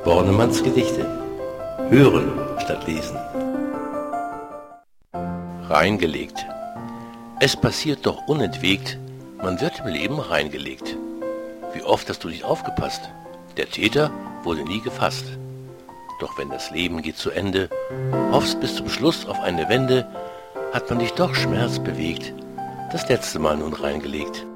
Bornemanns Gedichte. Hören statt lesen. Reingelegt. Es passiert doch unentwegt, man wird im Leben reingelegt. Wie oft hast du nicht aufgepasst? Der Täter wurde nie gefasst. Doch wenn das Leben geht zu Ende, hoffst bis zum Schluss auf eine Wende, hat man dich doch schmerzbewegt, das letzte Mal nun reingelegt.